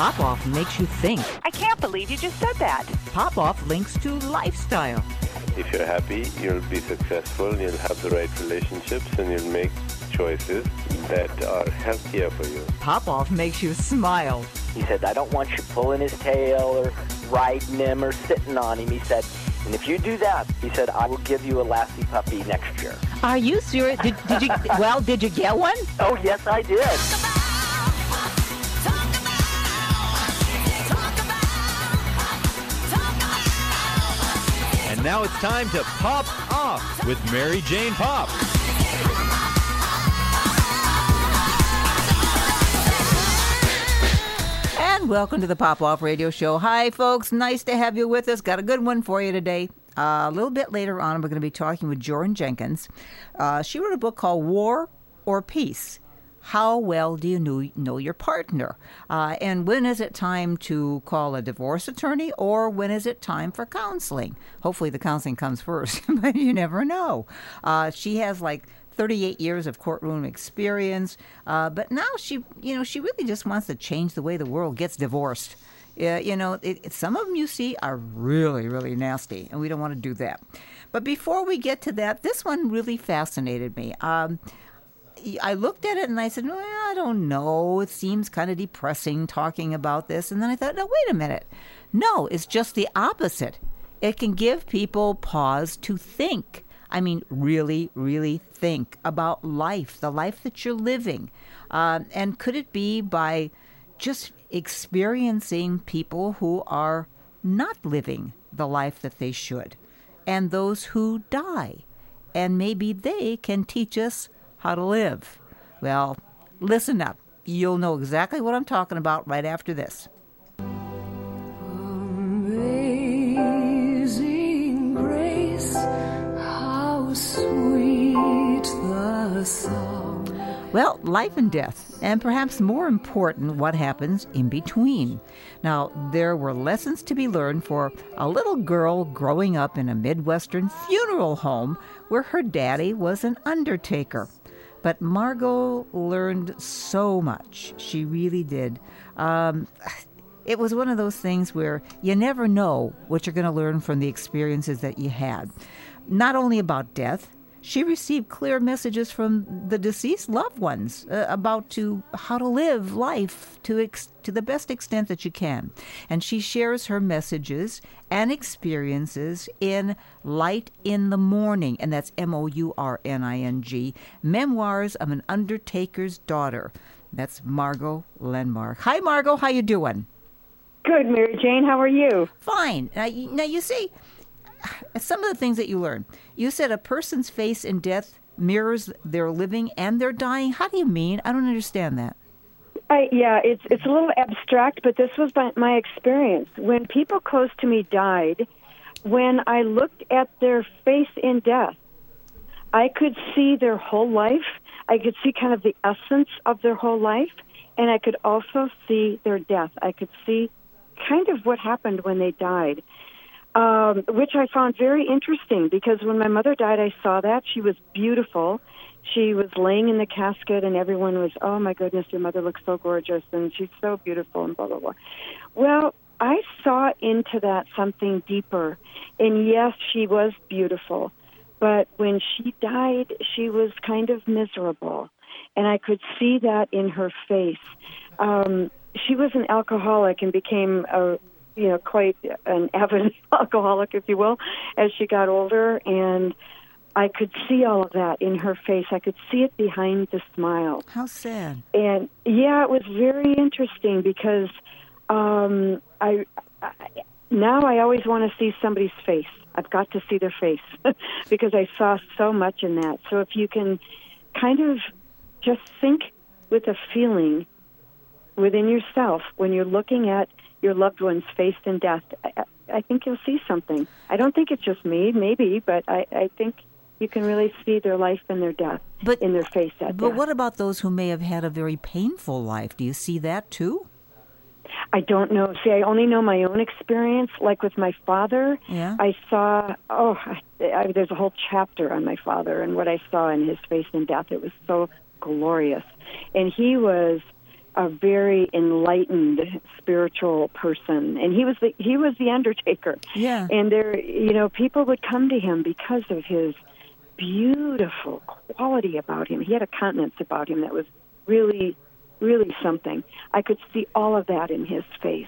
Pop-Off makes you think. I can't believe you just said that. Pop-Off links to lifestyle. If you're happy, you'll be successful, you'll have the right relationships, and you'll make choices that are healthier for you. Pop-Off makes you smile. He said, I don't want you pulling his tail or riding him or sitting on him. He said, and if you do that, he said, I will give you a Lassie puppy next year. Are you serious? Did you? Well, did you get one? Oh, yes, I did. And now it's time to pop off with Mary Jane Pop. And welcome to the Pop-Off Radio Show. Hi, folks. Nice to have you with us. Got a good one for you today. A little bit later on, we're going to be talking with Joran Jenkins. She wrote a book called War or Peace. How well do you know your partner? And when is it time to call a divorce attorney, or when is it time for counseling? Hopefully the counseling comes first, but you never know. She has like 38 years of courtroom experience, but now she really just wants to change the way the world gets divorced. Some of them you see are really, really nasty, and we don't want to do that. But before we get to that, this one really fascinated me. I looked at it and I said, well, I don't know. It seems kind of depressing talking about this. And then I thought, no, wait a minute. No, it's just the opposite. It can give people pause to think. I mean, really, really think about life, the life that you're living. And could it be by just experiencing people who are not living the life that they should, and those who die? And maybe they can teach us how to live. Well, listen up. You'll know exactly what I'm talking about right after this. Amazing grace, how sweet the sound. Well, life and death, and perhaps more important, what happens in between. Now, there were lessons to be learned for a little girl growing up in a Midwestern funeral home where her daddy was an undertaker. But Margot learned so much. She really did. It was one of those things where you never know what you're going to learn from the experiences that you had. Not only about death, she received clear messages from the deceased loved ones about how to live life to the best extent that you can. And she shares her messages and experiences in Light in the Morning, and that's Mourning, Memoirs of an Undertaker's Daughter. That's Margot Lenmark. Hi, Margot. How you doing? Good, Mary Jane. How are you? Fine. Now you see, some of the things that you learn. You said a person's face in death mirrors their living and their dying. How do you mean? I don't understand that. It's a little abstract, but this was my experience. When people close to me died, when I looked at their face in death, I could see their whole life. I could see kind of the essence of their whole life, and I could also see their death. I could see kind of what happened when they died. Which I found very interesting, because when my mother died, I saw that. She was beautiful. She was laying in the casket, and everyone was, oh, my goodness, your mother looks so gorgeous, and she's so beautiful, and blah, blah, blah. Well, I saw into that something deeper. And yes, she was beautiful. But when she died, she was kind of miserable. And I could see that in her face. She was an alcoholic and became quite an avid alcoholic, if you will, as she got older. And I could see all of that in her face. I could see it behind the smile. How sad. And, yeah, it was very interesting, because now I always want to see somebody's face. I've got to see their face because I saw so much in that. So if you can kind of just think with a feeling within yourself when you're looking at your loved one's face in death, I think you'll see something. I don't think it's just me, maybe, but I think you can really see their life and their death in their face at But death. what about those who may have had a very painful life? Do you see that too? I don't know. See, I only know my own experience. Like with my father, Yeah. I saw, there's a whole chapter on my father and what I saw in his face in death. It was so glorious. And he was a very enlightened spiritual person, and he was the undertaker. Yeah. And there, people would come to him because of his beautiful quality about him. He had a countenance about him that was really, really something. I could see all of that in his face.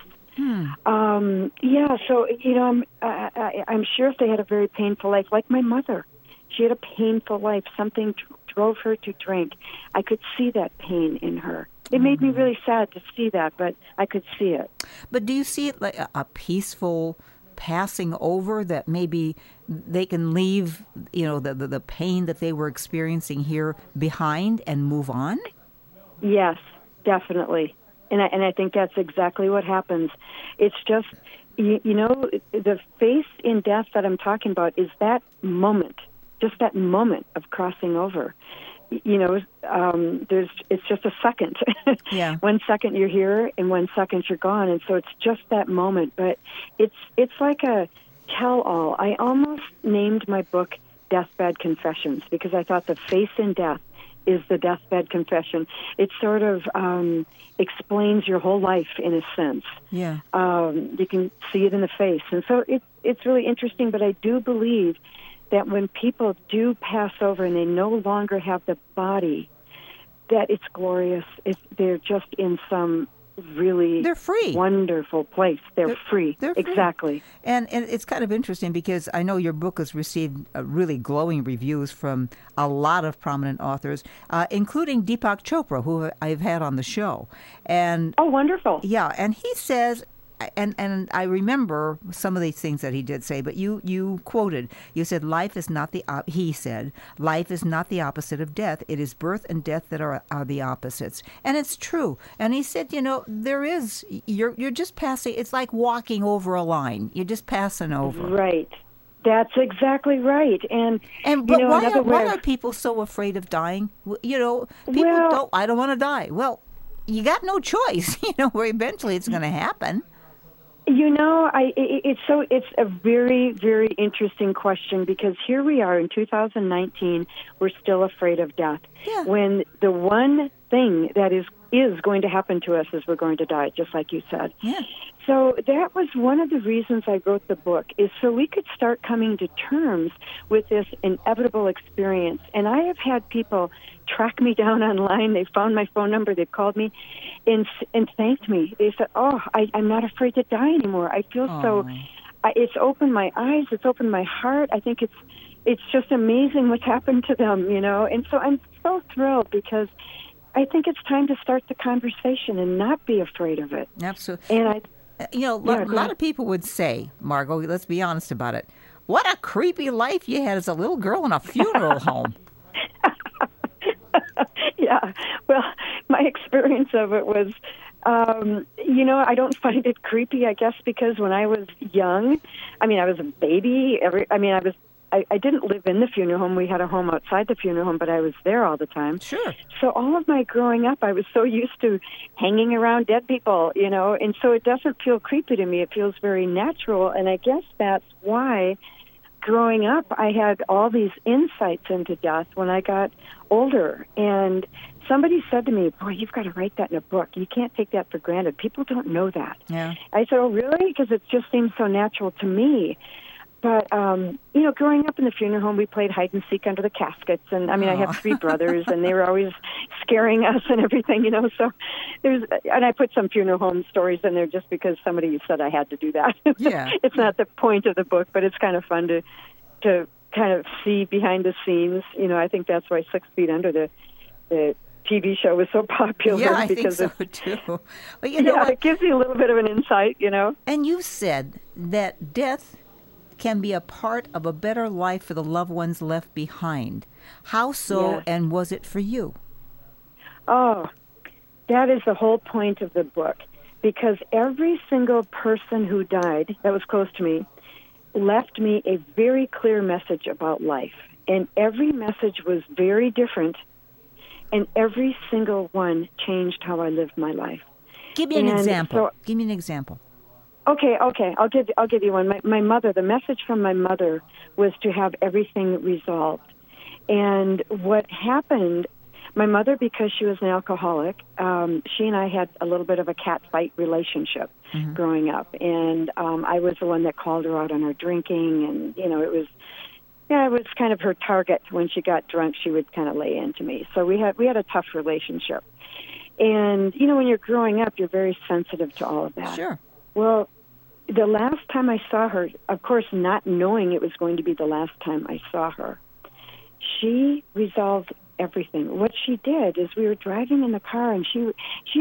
So I'm sure if they had a very painful life, like my mother, she had a painful life. Something drove her to drink. I could see that pain in her. It made me really sad to see that, but I could see it. But do you see it like a peaceful passing over, that maybe they can leave, the pain that they were experiencing here behind and move on? Yes, definitely. And I think that's exactly what happens. It's just, the face in death that I'm talking about is that moment, just that moment of crossing over. It's just a second. Yeah. 1 second you're here, and 1 second you're gone, and so it's just that moment. But it's like a tell-all. I almost named my book Deathbed Confessions because I thought the face in death is the deathbed confession. It sort of explains your whole life in a sense. Yeah. You can see it in the face, and so it's really interesting. But I do believe that when people do pass over and they no longer have the body, that it's glorious. They're just in some they're free, wonderful place. They're free. They're free. Exactly. And it's kind of interesting because I know your book has received really glowing reviews from a lot of prominent authors, including Deepak Chopra, who I've had on the show. And oh, wonderful. Yeah, and he says, and I remember some of these things that he did say, but you quoted, you said, life is not the opposite of death. It is birth and death that are the opposites. And it's true. And he said, you're just passing, it's like walking over a line. You're just passing over. Right. That's exactly right. But why are people so afraid of dying? People don't, I don't want to die. Well, you got no choice, where eventually it's going to happen. It's a very, very interesting question because here we are in 2019, we're still afraid of death. Yeah. When the one thing that is going to happen to us is we're going to die, just like you said. Yeah. So that was one of the reasons I wrote the book, is so we could start coming to terms with this inevitable experience. And I have had people track me down online. They found my phone number. They've called me and thanked me. They said, I'm not afraid to die anymore. I feel it's opened my eyes. It's opened my heart. I think it's just amazing what's happened to them, And so I'm so thrilled because I think it's time to start the conversation and not be afraid of it. Absolutely. And a lot of people would say, Margot, let's be honest about it, what a creepy life you had as a little girl in a funeral home. Yeah. Well, my experience of it was, I don't find it creepy, I guess, because when I was young, I was a baby. I didn't live in the funeral home. We had a home outside the funeral home, but I was there all the time. Sure. So all of my growing up, I was so used to hanging around dead people, and so it doesn't feel creepy to me. It feels very natural, and I guess that's why growing up I had all these insights into death when I got older. And somebody said to me, boy, you've got to write that in a book. You can't take that for granted. People don't know that. Yeah. I said, oh, really? Because it just seems so natural to me. But, growing up in the funeral home, we played hide and seek under the caskets. And, I have 3 brothers, and they were always scaring us and everything, So and I put some funeral home stories in there just because somebody said I had to do that. Yeah. It's not the point of the book, but it's kind of fun to kind of see behind the scenes. I think that's why 6 Feet Under, the TV show, was so popular. Yeah, I because think so, too. Well, it gives you a little bit of an insight, And you said that death can be a part of a better life for the loved ones left behind. How so, Yes. and was it for you? Oh, that is the whole point of the book, because every single person who died that was close to me left me a very clear message about life. And every message was very different, and every single one changed how I lived my life. Give me an example. Give me an example. Okay. I'll give you one. My mother, the message from my mother was to have everything resolved. And what happened, My mother, because she was an alcoholic, she and I had a little bit of a cat-fight relationship growing up. And I was the one that called her out on her drinking. And, it was kind of her target. When she got drunk, she would kind of lay into me. So we had a tough relationship. And, when you're growing up, you're very sensitive to all of that. Sure. Well, the last time I saw her, of course, not knowing it was going to be the last time I saw her, she resolved everything. What she did is we were driving in the car, and she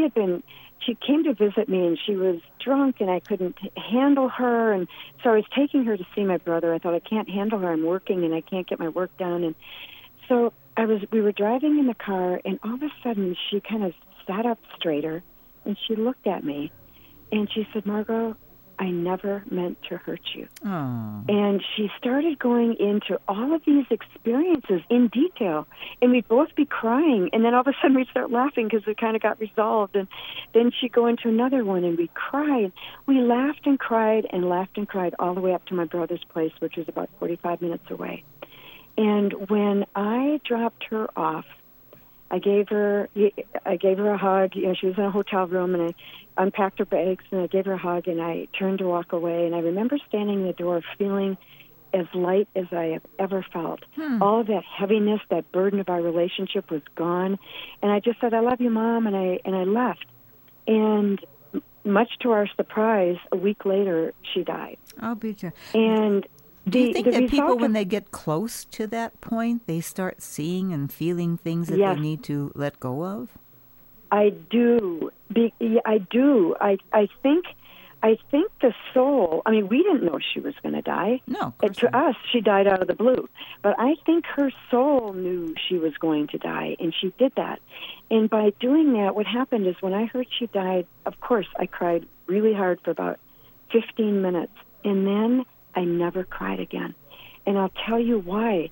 came to visit me, and she was drunk, and I couldn't handle her, and so I was taking her to see my brother. I thought, I can't handle her. I'm working, and I can't get my work done. And so we were driving in the car, and all of a sudden she kind of sat up straighter, and she looked at me, and she said, Margot, I never meant to hurt you. Oh. And she started going into all of these experiences in detail, and we'd both be crying, and then all of a sudden we'd start laughing because it kind of got resolved, and then she'd go into another one, and we'd cry. We laughed and cried all the way up to my brother's place, which was about 45 minutes away. And when I dropped her off, I gave her a hug. She was in a hotel room, and I unpacked her bags, and I gave her a hug, and I turned to walk away. And I remember standing in the door feeling as light as I have ever felt. All of that heaviness, that burden of our relationship was gone. And I just said, I love you, Mom, and I left. And much to our surprise, a week later, she died. I'll be there. And do you think that people, when they get close to that point, they start seeing and feeling things that they need to let go of? I do. I do. I think the soul, we didn't know she was going to die. No, to us, she died out of the blue. But I think her soul knew she was going to die, and she did that. And by doing that, what happened is when I heard she died, of course, I cried really hard for about 15 minutes. And then I never cried again. And I'll tell you why.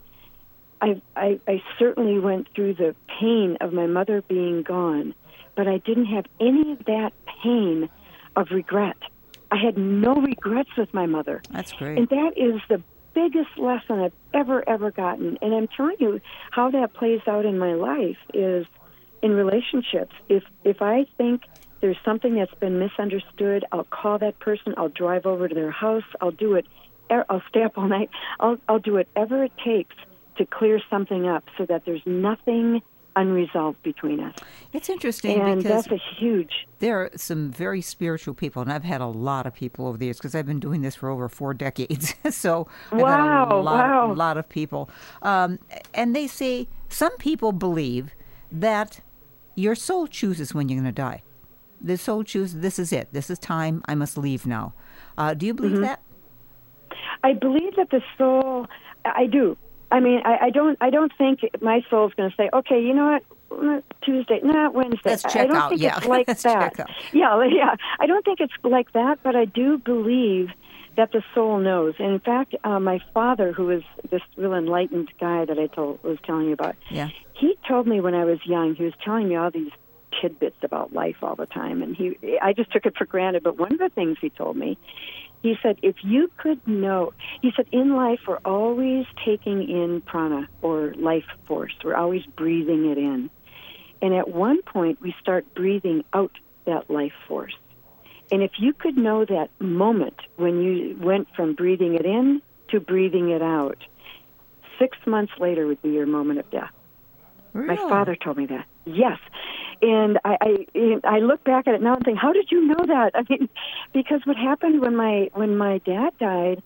I certainly went through the pain of my mother being gone, but I didn't have any of that pain of regret. I had no regrets with my mother. That's great. And that is the biggest lesson I've ever gotten. And I'm telling you how that plays out in my life is in relationships. If I think there's something that's been misunderstood, I'll call that person, I'll drive over to their house, I'll do it, I'll stay up all night, I'll do whatever it takes to clear something up so that there's nothing unresolved between us. It's interesting and because that's a huge... There are some very spiritual people, and I've had a lot of people over the years because I've been doing this for over 4 decades. So I've had a lot of people. And they say some people believe that your soul chooses when you're going to die. The soul chooses, this is it. This is time. I must leave now. Do you believe that? I believe that the soul... I do. I don't think my soul's going to say, okay, you know what, Tuesday, not Wednesday. Let's check out. I don't think it's like Let's that. Check out. Yeah. I don't think it's like that, but I do believe that the soul knows. And in fact, my father, who was this real enlightened guy that I was telling you about, he told me when I was young, he was telling me all these tidbits about life all the time, and I just took it for granted. But one of the things he told me, he said, if you could know, he said, in life we're always taking in prana, or life force. We're always breathing it in. And at one point we start breathing out that life force. And if you could know that moment when you went from breathing it in to breathing it out, 6 months later would be your moment of death. Really? My father told me that. Yes. And I look back at it now and think, how did you know that? Because what happened when my dad died,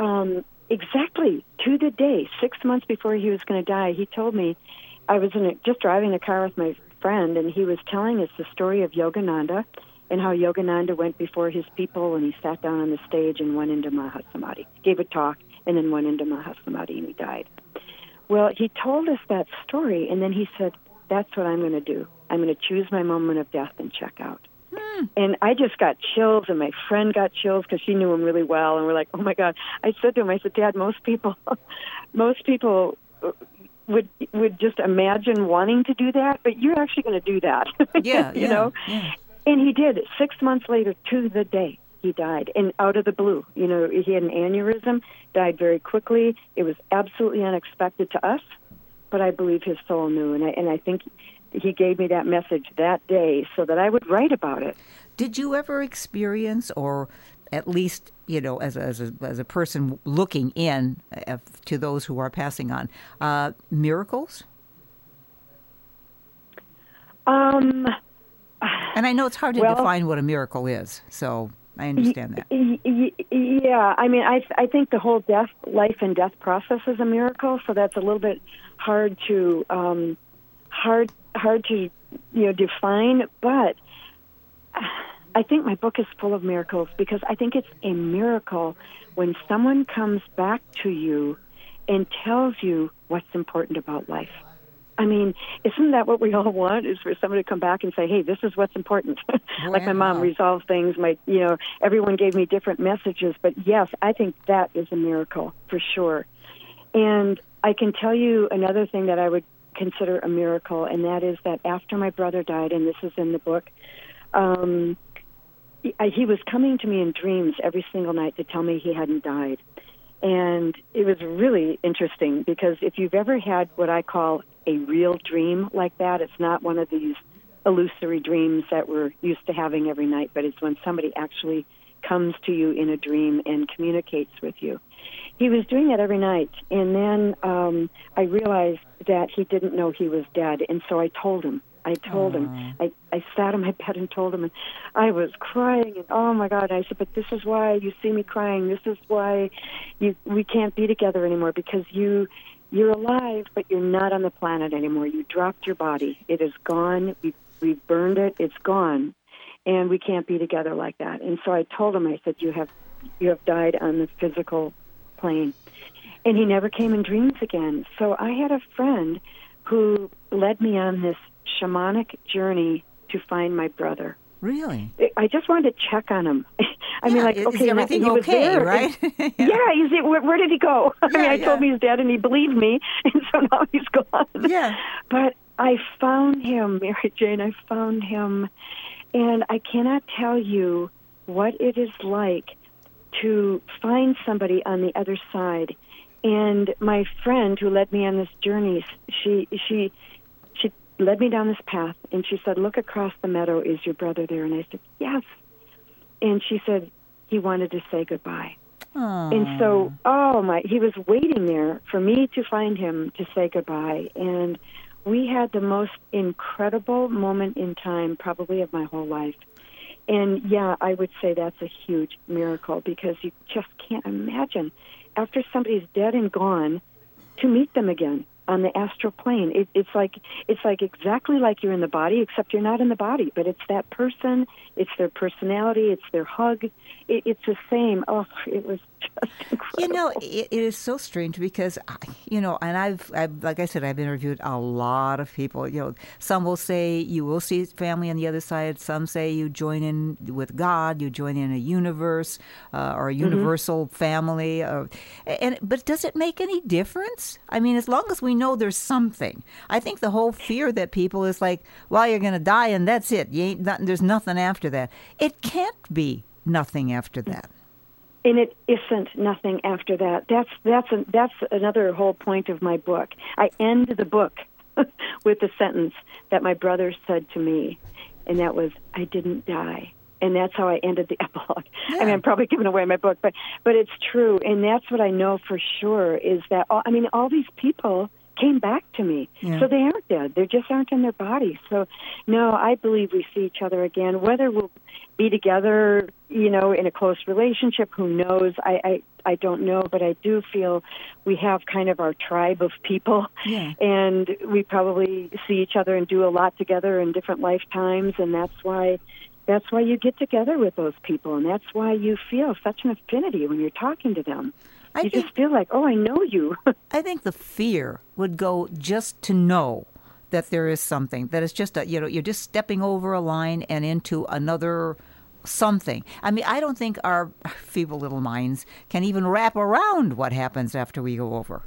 exactly to the day, 6 months before he was going to die, he told me, I was just driving a car with my friend, and he was telling us the story of Yogananda and how Yogananda went before his people, and he sat down on the stage and went into Mahasamadhi, gave a talk, and then went into Mahasamadhi, and he died. Well, he told us that story, and then he said, that's what I'm going to do. I'm going to choose my moment of death and check out. And I just got chills, and my friend got chills because she knew him really well, and we're like, oh, my God. I said to him, I said, Dad, most people would just imagine wanting to do that, but you're actually going to do that. You know? Yeah. And he did. 6 months later, to the day, he died, and out of the blue. You know, he had an aneurysm, died very quickly. It was absolutely unexpected to us, but I believe his soul knew, and I think he gave me that message that day so that I would write about it. Did you ever experience, or at least, as a person looking in to those who are passing on, miracles? Um, And I know it's hard to define what a miracle is, so I understand that. Yeah, I mean, I think the whole life and death process is a miracle, so that's a little bit hard to define. But I think my book is full of miracles, because I think it's a miracle when someone comes back to you and tells you what's important about life. I mean, isn't that what we all want, is for somebody to come back and say, hey, this is what's important? Like my mom resolved things. Everyone gave me different messages. But yes, I think that is a miracle for sure. And I can tell you another thing that I would consider a miracle, and that is that after my brother died, and this is in the book, he was coming to me in dreams every single night to tell me he hadn't died. And it was really interesting, because if you've ever had what I call a real dream like that, it's not one of these illusory dreams that we're used to having every night, but it's when somebody actually comes to you in a dream and communicates with you. He was doing that every night, and then I realized that he didn't know he was dead, and so I told him. I sat on my bed and told him, and I was crying, and oh my God, I said, but this is why you see me crying. This is why we can't be together anymore, because you're alive, but you're not on the planet anymore. You dropped your body. It is gone. We burned it. It's gone, and we can't be together like that. And so I told him, I said, you have died on the physical plane. And he never came in dreams again. So I had a friend who led me on this shamanic journey to find my brother. Really? I just wanted to check on him. Is everything okay, right? Where did he go? I told him he's dead, and he believed me, and so now he's gone. Yeah. But I found him, Mary Jane. I found him, and I cannot tell you what it is like to find somebody on the other side. And my friend who led me on this journey, she led me down this path, and she said, look across the meadow. Is your brother there? And I said, yes. And she said, he wanted to say goodbye. Aww. And so, he was waiting there for me to find him to say goodbye. And we had the most incredible moment in time, probably of my whole life. And yeah, I would say that's a huge miracle, because you just can't imagine, after somebody's dead and gone, to meet them again on the astral plane. It's like exactly like you're in the body, except you're not in the body, but it's that person, it's their personality, it's their hug. It's the same. Oh, it was just incredible. It is so strange, because, and I've like I said, I've interviewed a lot of people. Some will say you will see family on the other side. Some say you join in with God, you join in a universe or a universal family. But does it make any difference? I mean, as long as we know there's something. I think the whole fear that people is like, well, you're going to die and that's it. There's nothing after that. It can't be nothing after that. And it isn't nothing after that. That's another whole point of my book. I end the book with the sentence that my brother said to me, and that was, I didn't die. And that's how I ended the epilogue. Yeah. I mean, I'm probably giving away my book, but it's true. And that's what I know for sure, is that, all these people came back to me. Yeah. So they aren't dead. They just aren't in their bodies. So, no, I believe we see each other again. Whether we'll be together, in a close relationship, who knows? I don't know, but I do feel we have kind of our tribe of people, and we probably see each other and do a lot together in different lifetimes, and that's why you get together with those people, and that's why you feel such an affinity when you're talking to them. You just feel like, I know you. I think the fear would go just to know that there is something, that it's just you're just stepping over a line and into another something. I mean, I don't think our feeble little minds can even wrap around what happens after we go over.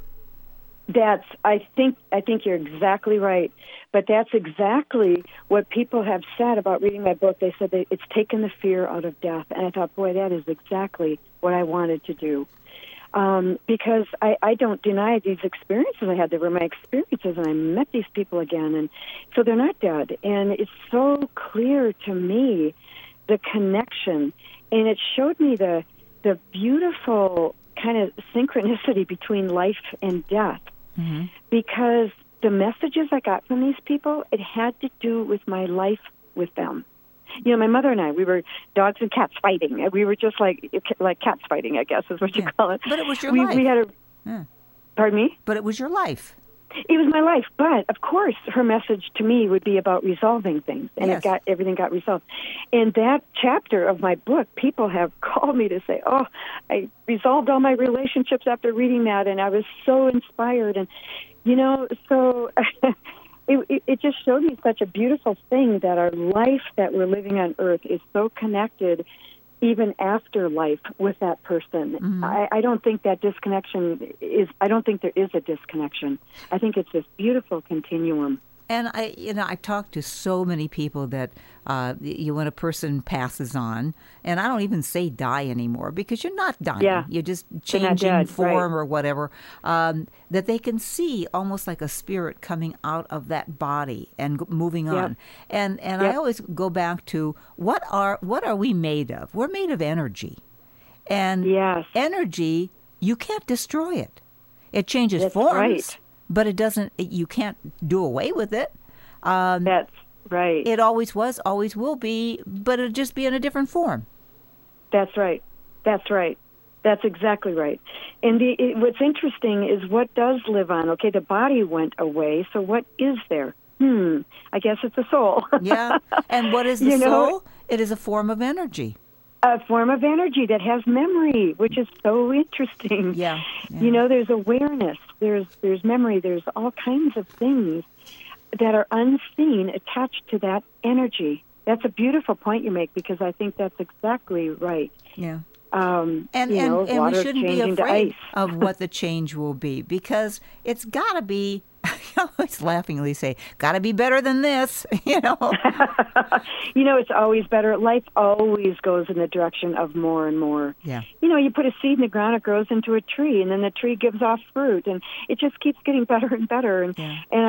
I think you're exactly right. But that's exactly what people have said about reading my book. They said that it's taken the fear out of death. And I thought, boy, that is exactly what I wanted to do. because I don't deny these experiences I had. They were my experiences, and I met these people again, and so they're not dead. And it's so clear to me, the connection, and it showed me the beautiful kind of synchronicity between life and death, because the messages I got from these people, it had to do with my life with them. You know, my mother and I, we were dogs and cats fighting. We were just like cats fighting, I guess is what you call it. But it was your life. We had Pardon me? But it was your life. It was my life. But, of course, her message to me would be about resolving things. And everything got resolved. In that chapter of my book, people have called me to say, oh, I resolved all my relationships after reading that, and I was so inspired. And, you know, so... It just showed me such a beautiful thing that our life that we're living on Earth is so connected even after life with that person. I don't think that disconnection I don't think there is a disconnection. I think it's this beautiful continuum. And I've talked to so many people that when a person passes on, and I don't even say die anymore because you're not dying. Yeah. You're just changing form or whatever. That they can see almost like a spirit coming out of that body and moving on. And I always go back to what are we made of? We're made of energy, and energy, you can't destroy it. It changes forms. Right. But it doesn't. You can't do away with it. That's right. It always was, always will be, but it'll just be in a different form. That's right. That's right. That's exactly right. And what's interesting is what does live on. Okay, the body went away, so what is there? I guess it's a soul. Yeah. And what is the soul? It is a form of energy. A form of energy that has memory, which is so interesting. Yeah. You know, there's awareness, there's memory, there's all kinds of things that are unseen attached to that energy. That's a beautiful point you make, because I think that's exactly right. Yeah. And we shouldn't be afraid of what the change will be, because it's got to be, I always laughingly say, got to be better than this, you know. You know, it's always better. Life always goes in the direction of more and more. Yeah. You know, you put a seed in the ground, it grows into a tree, and then the tree gives off fruit, and it just keeps getting better and better. And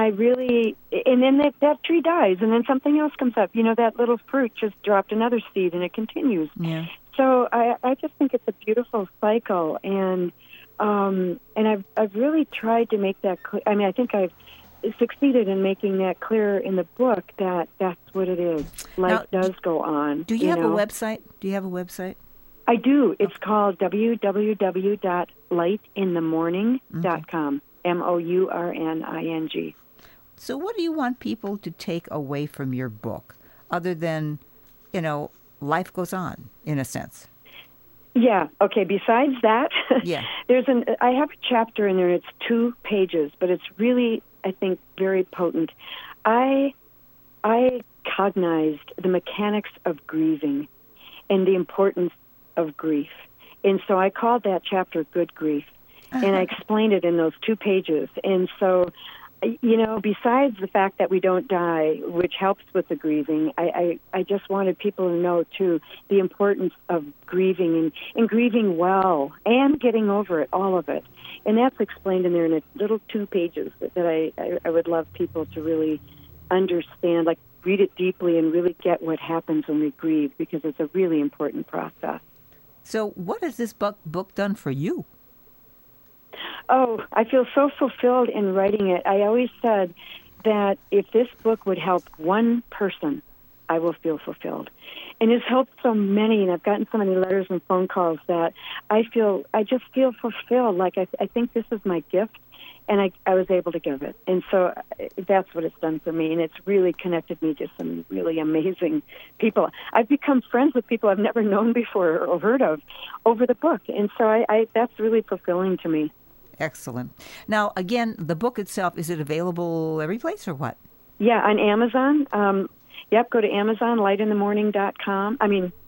and then that tree dies, and then something else comes up. You know, that little fruit just dropped another seed, and it continues. Yeah. So I just think it's a beautiful cycle, and I've really tried to make that clear. I mean, I think I've succeeded in making that clear in the book that that's what it is. Life does go on. Do you have a website? Do you have a website? I do. It's called www.lightinthemorning.com. MOURNING. So what do you want people to take away from your book, other than, you know, life goes on, in a sense? Yeah. Okay. Besides that, I have a chapter in there. It's 2 pages, but it's really, I think, very potent. I cognized the mechanics of grieving and the importance of grief, and so I called that chapter "Good Grief," and I explained it in those 2 pages. And so, you know, besides the fact that we don't die, which helps with the grieving, I just wanted people to know, too, the importance of grieving and grieving well and getting over it, all of it. And that's explained in there in a little 2 pages that I would love people to really understand, like read it deeply and really get what happens when we grieve, because it's a really important process. So what has this book done for you? Oh, I feel so fulfilled in writing it. I always said that if this book would help one person, I will feel fulfilled. And it's helped so many, and I've gotten so many letters and phone calls that I just feel fulfilled. Like I think this is my gift, and I was able to give it. And so that's what it's done for me, and it's really connected me to some really amazing people. I've become friends with people I've never known before or heard of over the book, and so that's really fulfilling to me. Excellent. Now, again, the book itself, is it available every place or what? Yeah, on Amazon. Go to Amazon, lightinthemorning.com. I mean,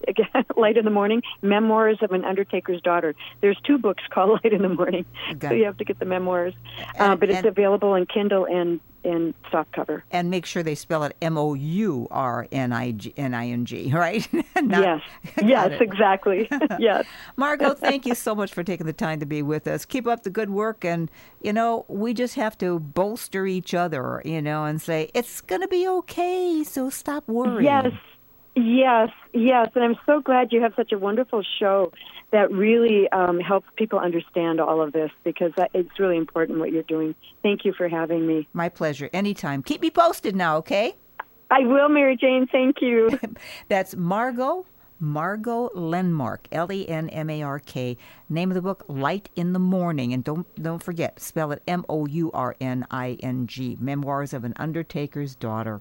Light in the Morning, Memoirs of an Undertaker's Daughter. There's 2 books called Light in the Morning, so you have to get the memoirs. But it's available in Kindle and softcover. And make sure they spell it Mourning, right? Yes, exactly. Yes. Margot, thank you so much for taking the time to be with us. Keep up the good work. And, we just have to bolster each other, and say, it's going to be okay, so stop worrying. Yes. And I'm so glad you have such a wonderful show that really helps people understand all of this, because it's really important what you're doing. Thank you for having me. My pleasure. Anytime. Keep me posted now, okay? I will, Mary Jane. Thank you. That's Margot Lenmark, Lenmark. Name of the book, Light in the Morning. And don't forget, spell it Mourning, Memoirs of an Undertaker's Daughter.